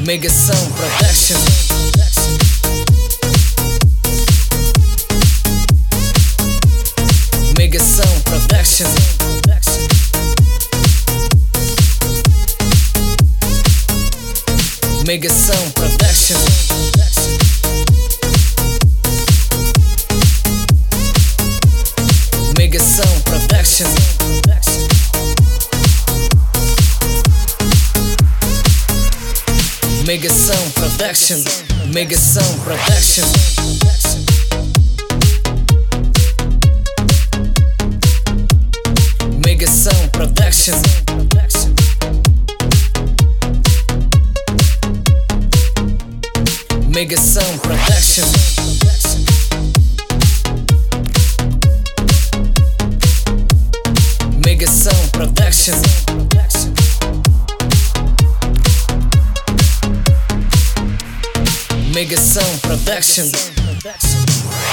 Megação Production. Megação Production. Megação Production. Megação Production. Megação Production. Megação Production. Megação Production. Megação Production. Megação Production. Megação Production.